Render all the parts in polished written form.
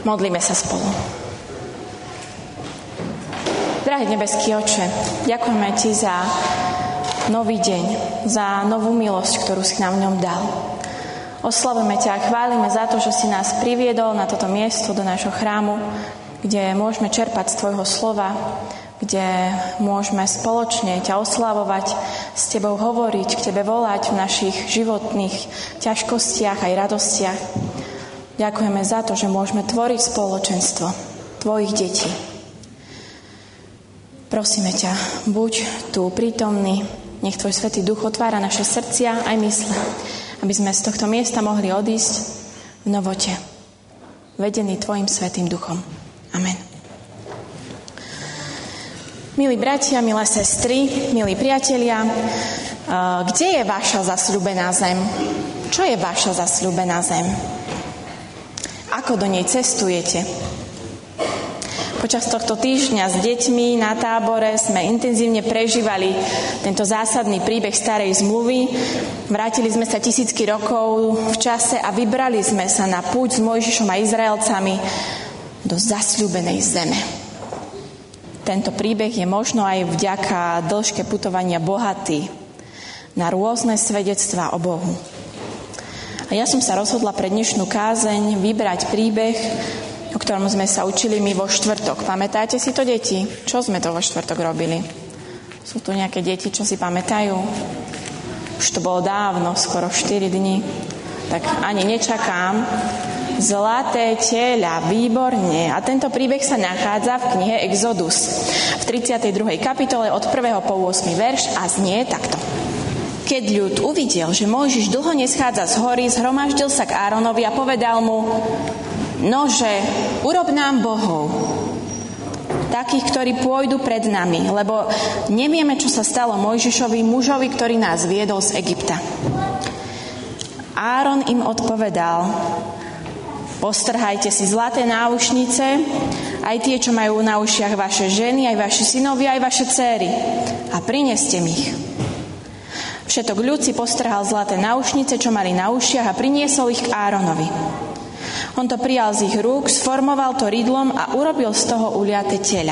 Modlíme sa spolu. Drahý nebeský Oče, ďakujeme Ti za nový deň, za novú milosť, ktorú si nám v ňom dal. Oslavujeme ťa a chválime za to, že si nás priviedol na toto miesto, do nášho chrámu, kde môžeme čerpať z Tvojho slova, kde môžeme spoločne ťa oslavovať, s Tebou hovoriť, k Tebe volať v našich životných ťažkostiach aj radostiach. Ďakujeme za to, že môžeme tvoriť spoločenstvo Tvojich detí. Prosíme ťa, buď tu prítomný, nech Tvoj Svätý Duch otvára naše srdcia aj mysle, aby sme z tohto miesta mohli odísť v novote, vedení Tvojim Svätým Duchom. Amen. Milí bratia, milé sestry, milí priatelia, kde je vaša zasľúbená zem? Čo je vaša zasľúbená zem? Ako do nej cestujete? Počas tohto týždňa s deťmi na tábore sme intenzívne prežívali tento zásadný príbeh starej zmluvy. Vrátili sme sa tisícky rokov v čase a vybrali sme sa na púť s Mojžišom a Izraelcami do zasľúbenej zeme. Tento príbeh je možno aj vďaka dĺžke putovania bohatý na rôzne svedectvá o Bohu. A ja som sa rozhodla pre dnešnú kázeň vybrať príbeh, o ktorom sme sa učili my vo štvrtok. Pamätáte si to, deti? Čo sme to vo štvrtok robili? Sú tu nejaké deti, čo si pamätajú? Už to bolo dávno, skoro 4 dni. Tak ani nečakám. Zlaté teľa, výborne. A tento príbeh sa nachádza v knihe Exodus v 32. kapitole od 1. po 8. verš a znie takto. Keď ľud uvidel, že Mojžiš dlho neschádza z hory, zhromaždil sa k Áronovi a povedal mu: Nože, urob nám bohov, takých, ktorí pôjdu pred nami, lebo nevieme, čo sa stalo Mojžišovi, mužovi, ktorý nás viedol z Egypta. Áron im odpovedal: Postrhajte si zlaté náušnice, aj tie, čo majú na ušiach vaše ženy, aj vaši synovia, aj vaše dcéry, a prineste mi ich. Všetok ľud si postrhal zlaté náušnice, čo mali na ušiach, a priniesol ich k Áronovi. On to prijal z ich rúk, sformoval to rydlom a urobil z toho uliate teľa.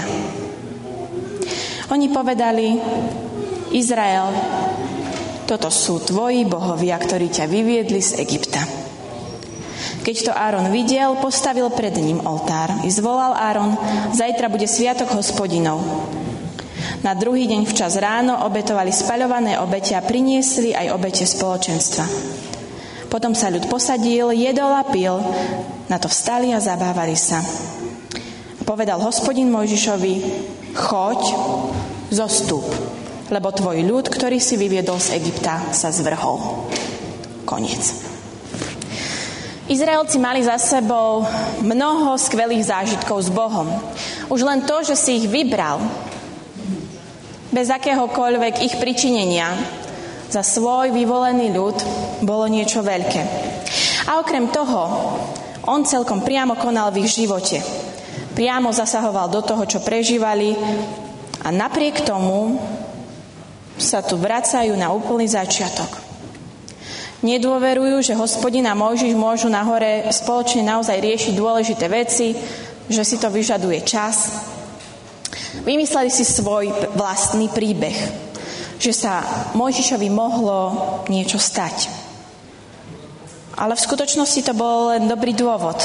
Oni povedali: Izrael, toto sú tvoji bohovia, ktorí ťa vyviedli z Egypta. Keď to Áron videl, postavil pred ním oltár. I zvolal Áron: Zajtra bude sviatok Hospodinov. Na druhý deň včas ráno obetovali spaľované obete a priniesli aj obete spoločenstva. Potom sa ľud posadil, jedol a pil, na to vstali a zabávali sa. Povedal Hospodin Mojžišovi: Choď, zostúp, lebo tvoj ľud, ktorý si vyviedol z Egypta, sa zvrhol. Koniec. Izraelci mali za sebou mnoho skvelých zážitkov s Bohom. Už len to, že si ich vybral, bez akéhokoľvek ich pričinenia, za svoj vyvolený ľud, bolo niečo veľké. A okrem toho, on celkom priamo konal v ich živote. Priamo zasahoval do toho, čo prežívali, a napriek tomu sa tu vracajú na úplný začiatok. Nedôverujú, že Hospodin a Mojžiš môžu na hore spoločne naozaj riešiť dôležité veci, že si to vyžaduje čas. Vymysleli si svoj vlastný príbeh, že sa Mojžišovi mohlo niečo stať. Ale v skutočnosti to bol len dobrý dôvod.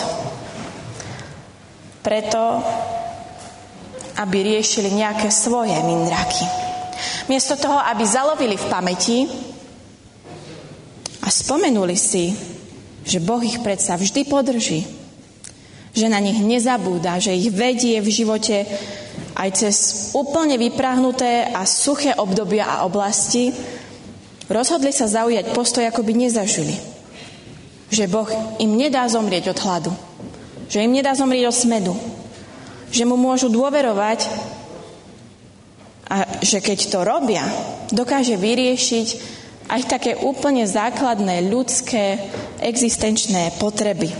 Preto, aby riešili nejaké svoje mindráky. Miesto toho, aby zalovili v pamäti a spomenuli si, že Boh ich predsa vždy podrží, že na nich nezabúda, že ich vedie v živote aj cez úplne vypráhnuté a suché obdobia a oblasti, rozhodli sa zaujať postoj, ako by nezažili. Že Boh im nedá zomrieť od hladu, že im nedá zomrieť od smedu, že mu môžu dôverovať a že keď to robia, dokáže vyriešiť aj také úplne základné ľudské existenčné potreby.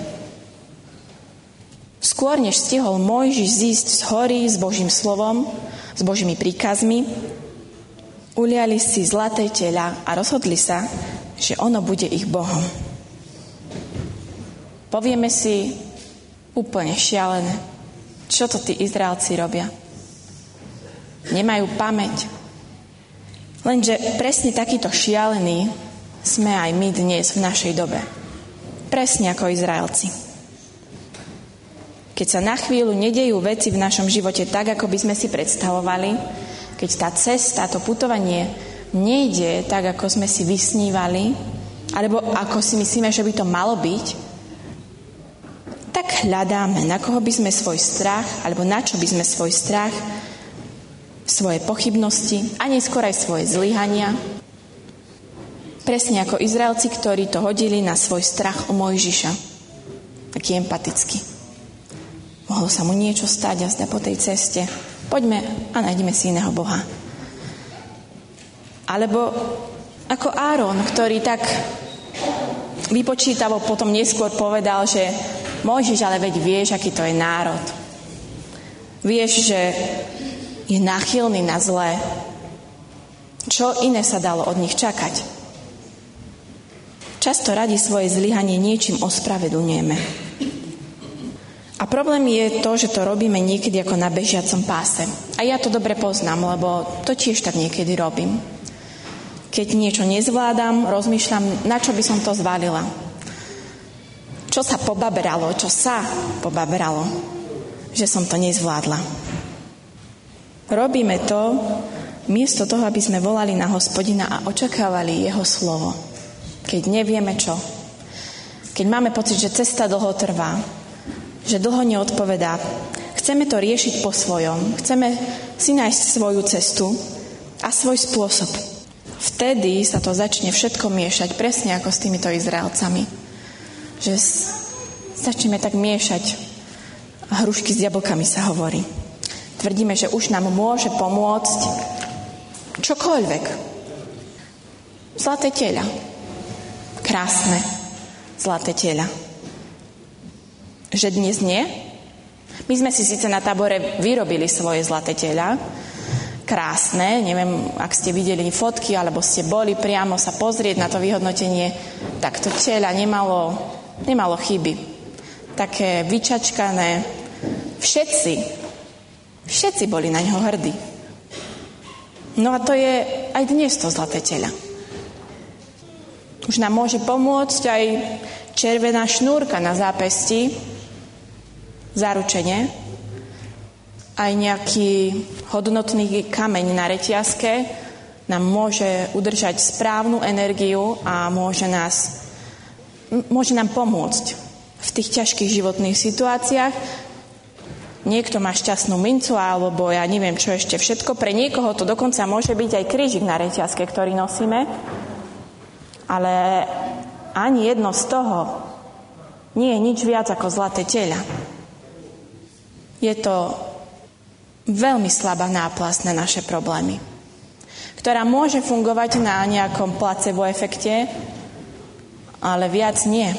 Skôr, než stihol Mojžiš zísť z hory s Božím slovom, s Božími príkazmi, uliali si zlaté teľa a rozhodli sa, že ono bude ich Bohom. Povieme si, Úplne šialené. Čo to tí Izraelci robia? Nemajú pamäť. Lenže presne takýto šialený sme aj my dnes v našej dobe. Presne ako Izraelci. Keď sa na chvíľu nedejú veci v našom živote tak, ako by sme si predstavovali, keď tá cesta, to putovanie nejde tak, ako sme si vysnívali, alebo ako si myslíme, že by to malo byť, tak hľadáme, na koho by sme svoj strach, alebo na čo by sme svoj strach, svoje pochybnosti a neskôr aj svoje zlyhania. Presne ako Izraelci, ktorí to hodili na svoj strach o Mojžiša. Taký empatický. Mohlo sa mu niečo stať a zdá po tej ceste. Poďme a nájdeme si iného Boha. Alebo ako Áron, ktorý tak vypočítavo potom neskôr povedal, že Mojžiš, ale veď vieš, aký to je národ. Vieš, že je náchylný na zlé. Čo iné sa dalo od nich čakať? Často radi svoje zlyhanie niečím ospravedlňujeme. A problém je to, že to robíme niekedy ako na bežiacom páse. A ja to dobre poznám, lebo to tiež tak niekedy robím. Keď niečo nezvládam, rozmýšľam, na čo by som to zvalila. Čo sa pobabralo, že som to nezvládla. Robíme to miesto toho, aby sme volali na Hospodina a očakávali jeho slovo. Keď nevieme čo. Keď máme pocit, že cesta dlho trvá, že dlho neodpovedá. Chceme to riešiť po svojom. Chceme si nájsť svoju cestu a svoj spôsob. Vtedy sa to začne všetko miešať, presne ako s týmito Izraelcami. Že začneme tak miešať hrušky s jablkami, sa hovorí. Tvrdíme, že už nám môže pomôcť čokoľvek. Zlaté teľa. Krásne zlaté teľa. Že dnes nie? My sme si síce na tábore vyrobili svoje zlaté teľa, krásne, neviem, ak ste videli fotky, alebo ste boli priamo sa pozrieť na to vyhodnotenie, tak to teľa nemalo chyby. Také vyčačkané. Všetci boli na ňo hrdí. No a to je aj dnes to zlaté teľa. Už nám môže pomôcť aj červená šnúrka na zápesti, zaručenie, aj nejaký hodnotný kameň na reťazke nám môže udržať správnu energiu a môže nám pomôcť v tých ťažkých životných situáciách. Niekto má šťastnú mincu, alebo ja neviem čo ešte všetko. Pre niekoho to dokonca môže byť aj krížik na reťazke, ktorý nosíme. Ale ani jedno z toho nie je nič viac ako zlaté teľa. Je to veľmi slabá náplast na naše problémy, ktorá môže fungovať na nejakom placebo efekte, ale viac nie.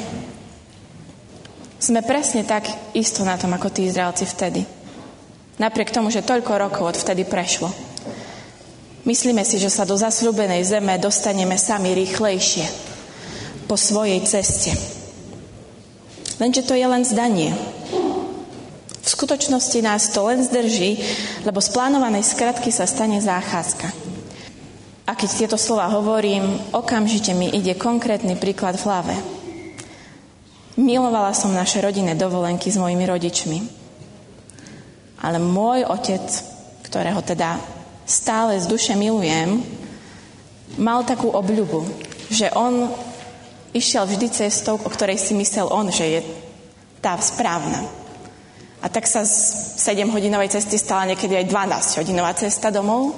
Sme presne tak isto na tom, ako tí Izraelci vtedy. Napriek tomu, že toľko rokov od vtedy prešlo. Myslíme si, že sa do zasľúbenej zeme dostaneme sami rýchlejšie po svojej ceste. Lenže to je len zdanie. V skutočnosti nás to len zdrží, lebo z plánovanej skratky sa stane záchádzka. A keď tieto slova hovorím, okamžite mi ide konkrétny príklad v hlave. Milovala som naše rodinné dovolenky s mojimi rodičmi. Ale môj otec, ktorého teda stále z duše milujem, mal takú obľubu, že on išiel vždy cestou, o ktorej si myslel on, že je tá správna. A tak sa z 7-hodinovej cesty stala niekedy aj 12-hodinová cesta domov.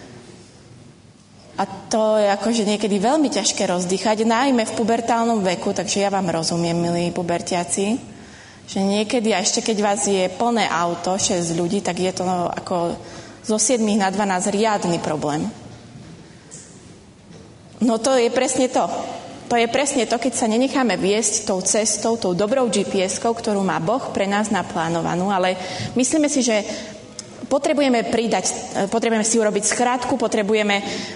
A to je akože niekedy veľmi ťažké rozdýchať, najmä v pubertálnom veku, takže ja vám rozumiem, milí pubertiaci, že niekedy, a ešte keď vás je plné auto, 6 ľudí, tak je to ako zo 7 na 12 riadny problém. No to je presne to. To je presne to, keď sa nenecháme viesť tou cestou, tou dobrou GPS-kou, ktorú má Boh pre nás naplánovanú, ale myslíme si, že potrebujeme si urobiť skratku, potrebujeme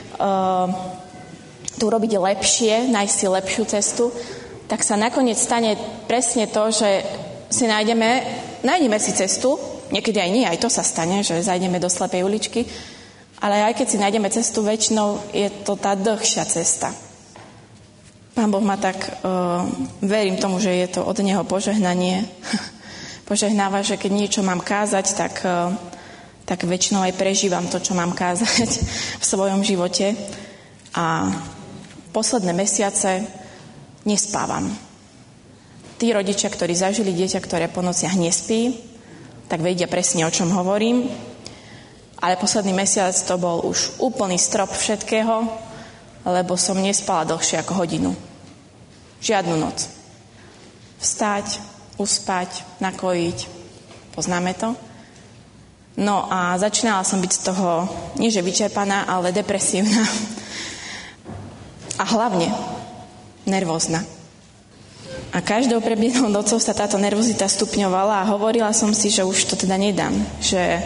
to urobiť lepšie, nájsť si lepšiu cestu, tak sa nakoniec stane presne to, že si nájdeme si cestu, niekedy aj nie, aj to sa stane, že zajdeme do slepej uličky, ale aj keď si nájdeme cestu, väčšinou je to tá dlhšia cesta. Pán Boh ma tak, verím tomu, že je to od Neho požehnanie. Požehnáva, že keď niečo mám kázať, tak väčšinou aj prežívam to, čo mám kázať v svojom živote. A posledné mesiace nespávam. Tí rodičia, ktorí zažili dieťa, ktoré po nociach nespí, tak vedia presne, o čom hovorím. Ale posledný mesiac to bol už úplný strop všetkého, lebo som nespala dlhšie ako hodinu. Žiadnu noc. Vstať, uspať, nakojiť. Poznáme to? No a začínala som byť z toho, nie že vyčerpaná, ale depresívna. A hlavne nervózna. A každou prebiehlou nocou sa táto nervozita stupňovala a hovorila som si, že už to teda nedám. Že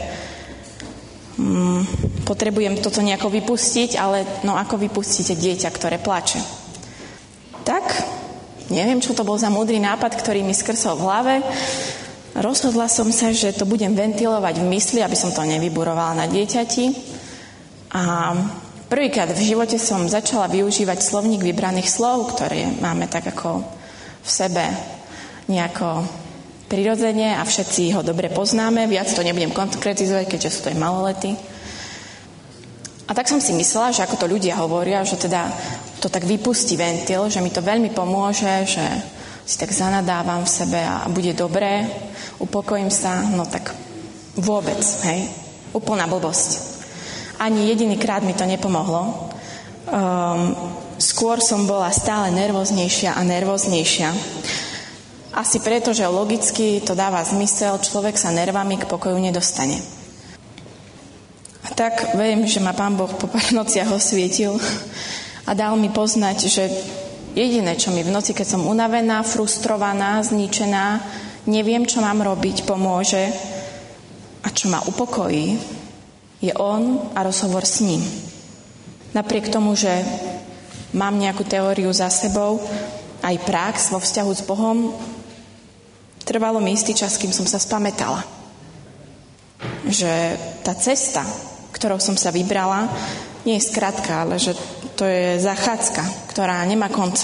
potrebujem toto nejako vypustiť, ale no ako vypustíte dieťa, ktoré plače? Tak, neviem, čo to bol za múdry nápad, ktorý mi skrsol v hlave. Rozhodla som sa, že to budem ventilovať v mysli, aby som to nevyburovala na dieťati. A prvýkrát v živote som začala využívať slovník vybraných slov, ktoré máme tak ako v sebe nejako prirodzene a všetci ho dobre poznáme. Viac to nebudem konkretizovať, keďže sú to aj maloletí. A tak som si myslela, že ako to ľudia hovoria, že teda to tak vypustí ventil, že mi to veľmi pomôže, že si tak zanadávam v sebe a bude dobré, upokojím sa, no tak vôbec, hej, úplná blbosť. Ani jediný krát mi to nepomohlo. Skôr som bola stále nervóznejšia a nervóznejšia. Asi preto, že logicky to dáva zmysel, človek sa nervami k pokoju nedostane. A tak verím, že ma Pán Boh po pár nociach osvietil a dal mi poznať, že jediné, čo mi v noci, keď som unavená, frustrovaná, zničená, neviem, čo mám robiť, pomôže a čo ma upokojí, je On a rozhovor s ním. Napriek tomu, že mám nejakú teóriu za sebou, aj prax vo vzťahu s Bohom, trvalo mi istý čas, kým som sa spamätala. Že tá cesta, ktorou som sa vybrala, nie je skratka, ale že to je zachádzka, ktorá nemá konca.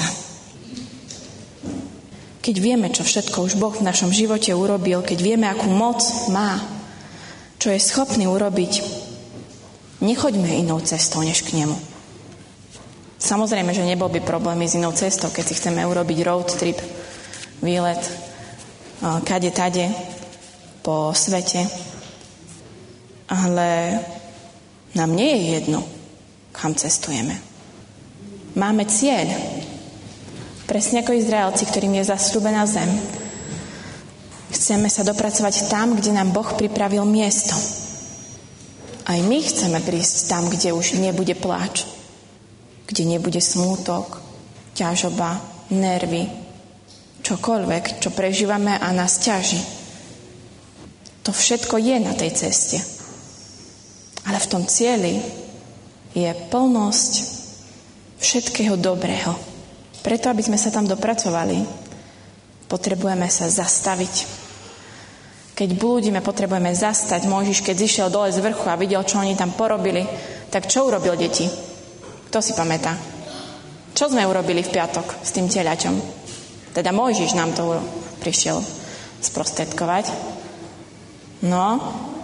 Keď vieme, čo všetko už Boh v našom živote urobil, keď vieme, akú moc má, čo je schopný urobiť, nechoďme inou cestou, než k nemu. Samozrejme, že nebol by problém s inou cestou, keď si chceme urobiť road trip, výlet, kade tade po svete. Ale nám nie je jedno, kam cestujeme. Máme cieľ. Presne ako Izraelci, ktorým je zasľúbená zem. Chceme sa dopracovať tam, kde nám Boh pripravil miesto. Aj my chceme prísť tam, kde už nebude pláč, kde nebude smútok, ťažoba, nervy, čokoľvek, čo prežívame a nás ťaží. To všetko je na tej ceste. Ale v tom cieli je plnosť všetkého dobrého. Preto, aby sme sa tam dopracovali, potrebujeme sa zastaviť. Keď blúdime, potrebujeme zastať. Mojžiš, keď zišiel dole z vrchu a videl, čo oni tam porobili, tak čo urobil, deti? Kto si pamätá? Čo sme urobili v piatok s tým telaťom? Teda Mojžiš nám to prišiel sprostredkovať. No,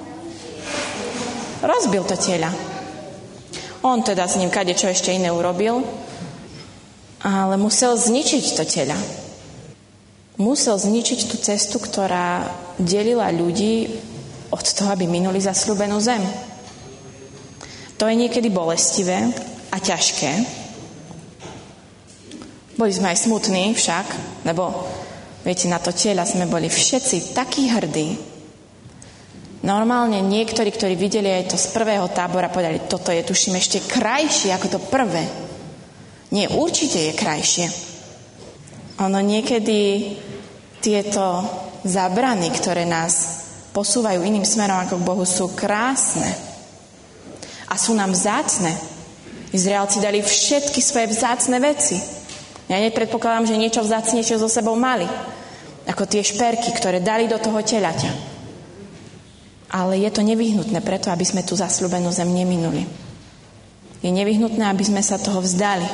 rozbil to tieľa. On teda s ním kadečo ešte iné urobil, ale musel zničiť to tieľa. Musel zničiť tú cestu, ktorá delila ľudí od toho, aby minuli zasľúbenú zem. To je niekedy bolestivé a ťažké. Boli sme aj smutní však, lebo viete, na to tieľa sme boli všetci takí hrdí. Normálne niektorí, ktorí videli aj to z prvého tábora, povedali, toto je tuším ešte krajšie ako to prvé. Nie, určite je krajšie. Ono niekedy tieto zábrany, ktoré nás posúvajú iným smerom ako k Bohu, sú krásne a sú nám vzácne. Izraelci dali všetky svoje vzácne veci. Ja nepredpokladám, že niečo vzácnejšie so sebou mali. ako tie šperky, ktoré dali do toho telaťa. Ale je to nevyhnutné preto, aby sme tú zasľúbenú zem neminuli. Je nevyhnutné, aby sme sa toho vzdali.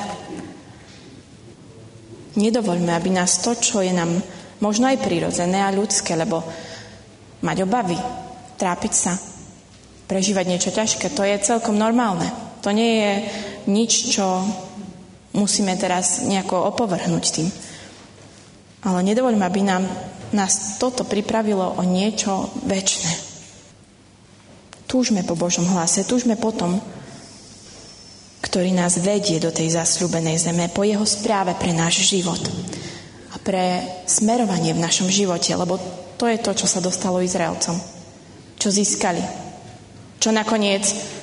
Nedovoľme, aby nás to, čo je nám možno aj prirodzené a ľudské, lebo mať obavy, trápiť sa, prežívať niečo ťažké, to je celkom normálne. To nie je nič, čo musíme teraz nejako opovrhnúť tým. Ale nedovoľme, aby nás toto pripravilo o niečo večné. Túžme po Božom hlase, túžme po tom, ktorý nás vedie do tej zasľúbenej zeme, po jeho správe pre náš život a pre smerovanie v našom živote, lebo to je to, čo sa dostalo Izraelcom. Čo získali. Čo nakoniec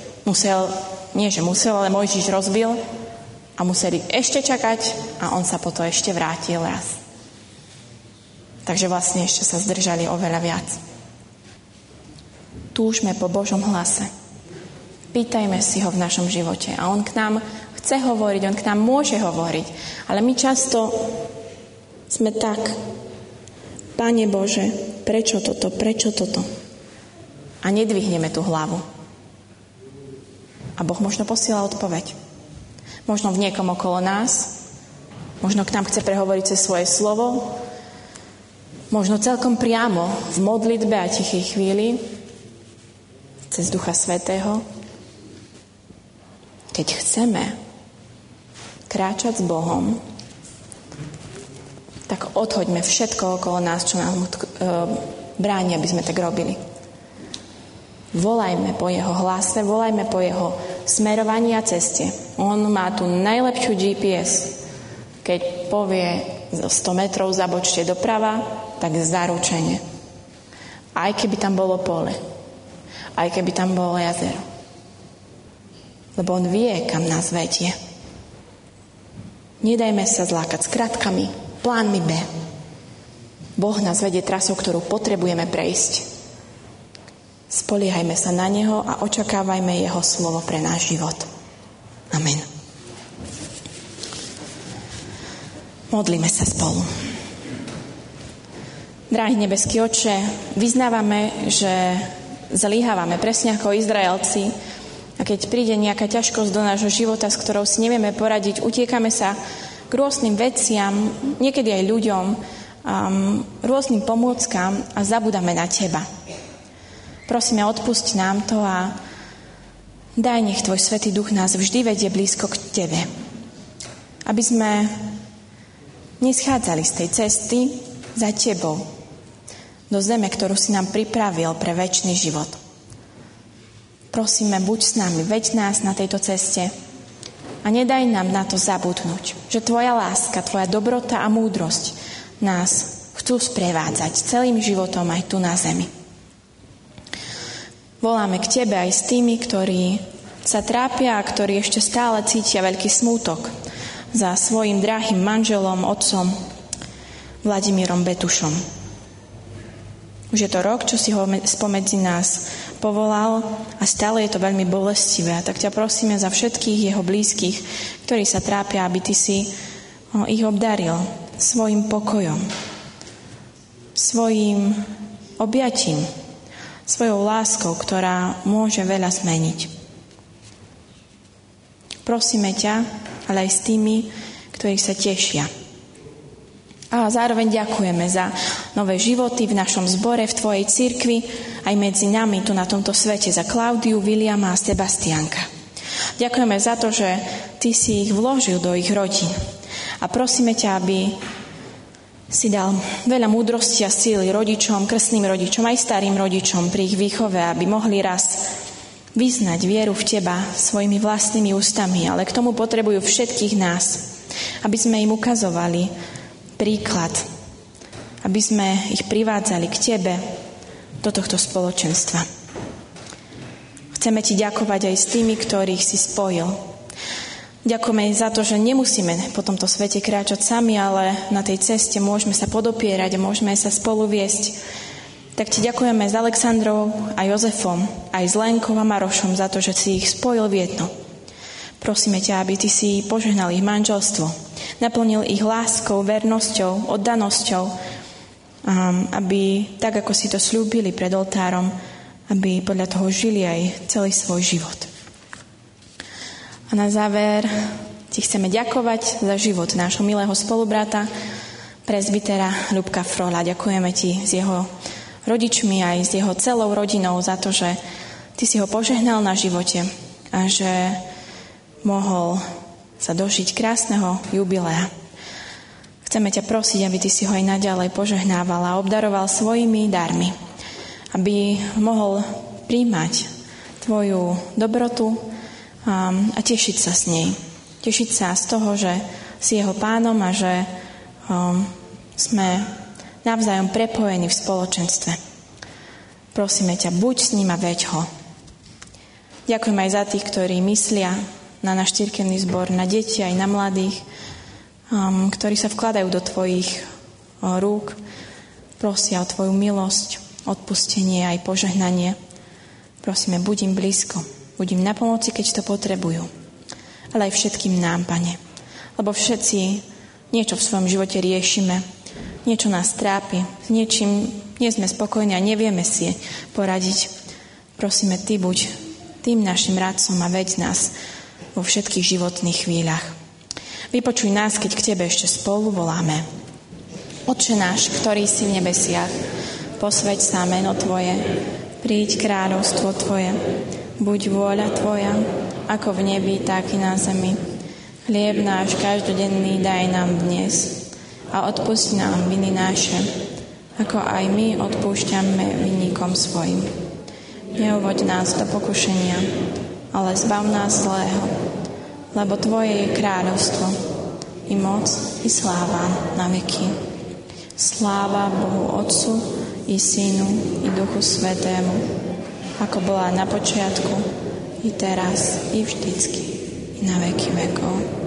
ale Mojžiš rozbil a museli ešte čakať a on sa po to ešte vrátil raz. Takže vlastne ešte sa zdržali oveľa viac. Túžme po Božom hlase. Pýtajme si ho v našom živote a on k nám chce hovoriť, on k nám môže hovoriť. Ale my často sme tak: Pane Bože, prečo toto? A nedvihneme tú hlavu. A Boh možno posiela odpoveď. Možno v niekom okolo nás, možno k nám chce prehovoriť cez svoje slovo, možno celkom priamo v modlitbe a tichej chvíli, cez Ducha Svätého. Keď chceme kráčať s Bohom, tak odhoďme všetko okolo nás, čo nám bráni, aby sme tak robili. Volajme po jeho hlase, volajme po jeho smerovaní a ceste. On má tu najlepšiu GPS. Keď povie 100 metrov zabočte doprava, tak zaručene. Aj keby tam bolo pole. Aj keby tam bolo jazero. Lebo on vie, kam nás vedie. Nedajme sa zlákať skratkami, plánmi B. Boh nás vedie trasou, ktorú potrebujeme prejsť. Spoliehajme sa na neho a očakávajme jeho slovo pre náš život. Amen. Modlíme sa spolu. Drahý nebeský Otče, vyznávame, že zlyhávame presne ako Izraelci a keď príde nejaká ťažkosť do nášho života, s ktorou si nevieme poradiť, utiekame sa k rôznym veciam, niekedy aj ľuďom, rôznym pomôckam a zabudáme na Teba. Prosíme, odpusť nám to a daj, nech Tvoj Svätý Duch nás vždy vedie blízko k Tebe. Aby sme neschádzali z tej cesty za Tebou do zeme, ktorú si nám pripravil pre večný život. Prosíme, buď s nami, veď nás na tejto ceste a nedaj nám na to zabudnúť, že Tvoja láska, Tvoja dobrota a múdrosť nás chcú sprevádzať celým životom aj tu na zemi. Voláme k Tebe aj s tými, ktorí sa trápia a ktorí ešte stále cítia veľký smútok za svojim drahým manželom, otcom Vladimírom Betušom. Už je to rok, čo si ho spomedzi nás povolal a stále je to veľmi bolestivé. A tak ťa prosíme za všetkých jeho blízkych, ktorí sa trápia, aby Ty si ich obdaril svojim pokojom, svojim objatím, svojou láskou, ktorá môže veľa zmeniť. Prosíme ťa, ale aj s tými, ktorí sa tešia. A zároveň ďakujeme za nové životy v našom zbore, v Tvojej cirkvi, aj medzi nami tu na tomto svete, za Klaudiu, Viliama a Sebastiánka. Ďakujeme za to, že Ty si ich vložil do ich rodín. A prosíme ťa, aby si dal veľa múdrosti a síly rodičom, krstným rodičom, aj starým rodičom pri ich výchove, aby mohli raz vyznať vieru v Teba svojimi vlastnými ústami, ale k tomu potrebujú všetkých nás, aby sme im ukazovali príklad, aby sme ich privádzali k Tebe do tohto spoločenstva. Chceme Ti ďakovať aj s tými, ktorých si spojil. Ďakujeme za to, že nemusíme po tomto svete kráčať sami, ale na tej ceste môžeme sa podopierať a môžeme sa spolu viesť. Tak Ti ďakujeme s Alexandrou a Jozefom, aj s Lenkou a Marošom za to, že si ich spojil v jedno. Prosíme ťa, aby Ty si požehnal ich manželstvo, naplnil ich láskou, vernosťou, oddanosťou aby tak, ako si to slúbili pred oltárom, aby podľa toho žili aj celý svoj život. A na záver ti chceme ďakovať za život nášho milého spolubrata, presbytera Ľubka Frohla. Ďakujeme ti s jeho rodičmi aj s jeho celou rodinou za to, že ty si ho požehnal na živote a že mohol sa dožiť krásneho jubilea. Chceme ťa prosiť, aby ty si ho aj naďalej požehnával a obdaroval svojimi darmi, aby mohol príjmať tvoju dobrotu a tešiť sa s nej. Tešiť sa z toho, že si jeho pánom a že sme navzájom prepojení v spoločenstve. Prosíme ťa, buď s ním a veď ho. Ďakujem aj za tých, ktorí myslia na náš cirkevný zbor, na deti aj na mladých, ktorí sa vkladajú do tvojich rúk, prosia o tvoju milosť, odpustenie aj požehnanie. Prosíme, buď im blízko, buď im na pomoci, keď to potrebujú. Ale aj všetkým nám, Pane. Lebo všetci niečo v svojom živote riešime, niečo nás trápi, s niečím nie sme spokojní a nevieme si poradiť. Prosíme, ty buď tým našim radcom a veď nás vo všetkých životných chvíľach. Vypočuj nás, keď k tebe ešte spolu voláme. Otče náš, ktorý si v nebesiach, posväť sa meno tvoje, príď kráľovstvo tvoje, buď vôľa tvoja, ako v nebi, tak i na zemi. Chlieb náš každodenný daj nám dnes a odpusť nám viny naše, ako aj my odpúšťame vinníkom svojim. Neuvoď nás do pokušenia, ale zbav nás zlého, lebo tvoje je kráľovstvo, i moc, i sláva na veky. Sláva Bohu Otcu, i Synu, i Duchu Svätému, ako bola na počiatku, i teraz, i vždycky, i na veky vekov.